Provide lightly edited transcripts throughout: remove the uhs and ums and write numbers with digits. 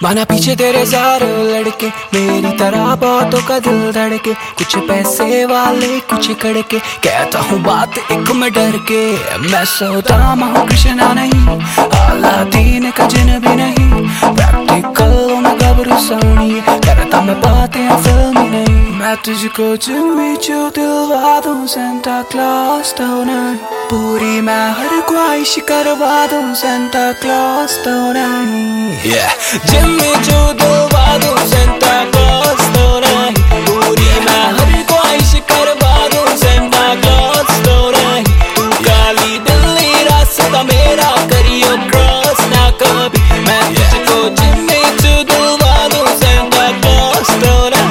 माना पीछे तेरे सारे लड़के, मेरी तरह बहुतों का दिल धड़के। कुछ पैसे वाले कुछ कड़के, कहता हूँ बात एक में डर के। मैं सौदामा हूँ कृष्णा नहीं, अलादीन का जिन भी नहीं। प्रैक्टिकल में गबरू सोनी, करता मैं बातें फिल्मी नहीं। मैं तुझको जिम्मी जो दिलवा दूँ, सेंटा क्लॉस तो नहीं। पूरी मैं हर ख्वाहिश करवा दूँ, सेंटा क्लॉस तो नहीं। जिम्मी जो दिलवा दूँ, सेंटा क्लॉस तो नहीं। पूरी मैं हर ख्वाहिश करवा दूँ, सेंटा क्लॉस तो नहीं। तू काली बिल्ली रास्ता मेरा करियो क्रॉस ना कभी। मैं तुझको जिम्मी जो दिलवा दूँ, सेंटा क्लॉस तो नहीं।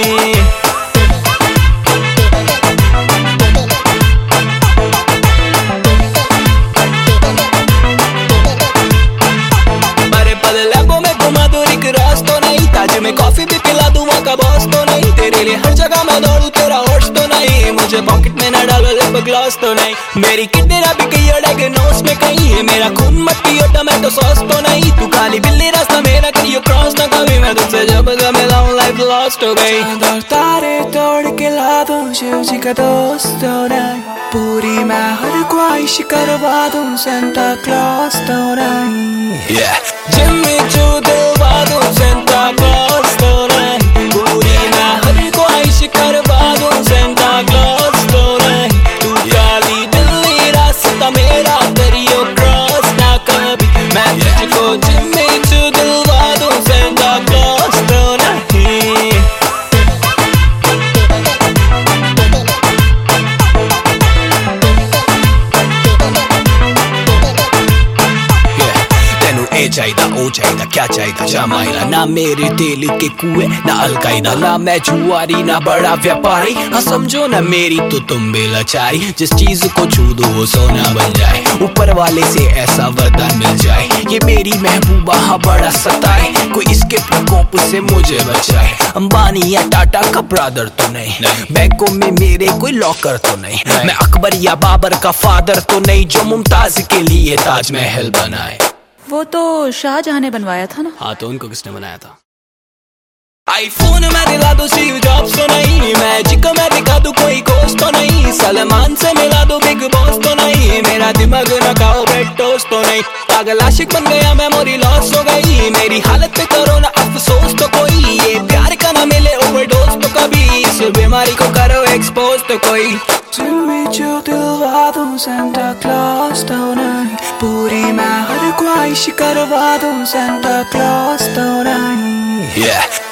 में कॉफी भी पिला दूँ का बॉस तो नहीं। तेरे लिए हर जगह मैं दौड़ू, तेरा होश तो नहीं। मुझे पॉकेट में ना डालो लिप ग्लॉस तो नहीं। मेरी किडनी ना बिके डायग्नोस में कहीं है। मेरा खून मत पियो टमाटो सॉस तो नहीं। तू काली बिल्ली रास्ता मेरा करियो क्रॉस ना कभी। मैं तुझसे जब मिलाऊं लाइफ लॉस्ट हो गई। तारे तोड़ के ला दूं, शिव जी का दोस्त तो नहीं। पूरी मैं हर ख्वाहिश करवा दूं, सेंटा क्लॉस तो नहीं। जिम्मी जो दिलवा दूं, सेंटा क्लॉस तो नहीं। पूरी मैं हर ख्वाहिश करवा दूं, सेंटा क्लॉस तो नहीं। तू काली बिल्ली रास्ता मेरा करियो क्रॉस ना कभी। मैं तुझको जिम्मी जो दिलवा दूं, सेंटा क्लॉस तो नहीं। चाहिदा ओ चाहिदा क्या चाहिदा जमाईला। ना मेरे तेल के कुएं ना अलकायदा, ना मैं जुआरी ना बड़ा व्यापारी। हाँ समझो ना मेरी तो तुम बेलाचारी। जिस चीज को छू दो वो सोना बन जाए, ऊपर वाले से ऐसा वरदान मिल जाए। ये मेरी महबूबा हाँ बड़ा सताए, कोई इसके प्रकोप से मुझे बचाए। अंबानी या टाटा का ब्रदर तो नहीं, बैंकों में मेरे कोई लॉकर तो नहीं। मैं अकबर या बाबर का फादर तो नहीं, जो मुमताज के लिए ताजमहल बनाए। वो तो शाहजहां ने बनवाया था ना। हाँ तो उनको किसने बनाया था? आईफोन मैं दिला दूं, स्टीव जॉब्स तो नहीं। मैजिक मैं दिखा दूं, कोई कोर्स तो नहीं। सलमान से मिला दूं, बिग बॉस तो नहीं। मेरा दिमाग न खाओ ब्रेड टोस्ट तो नहीं। पागल आशिक बन गया, मेमोरी लॉस हो गई। मेरी हालत पे करो ना अफसोस तो कोई। ये प्यार का ना मिले ओवरडोज तो कभी। इस बीमारी को करो एक्सपोज तो कोई। जिम्मी जो दिलवा दूं, सेंटा क्लॉस तो नहीं। पूरी मैं हर ख्वाहिश करवा दूं, सेंटा क्लॉस तो नहीं।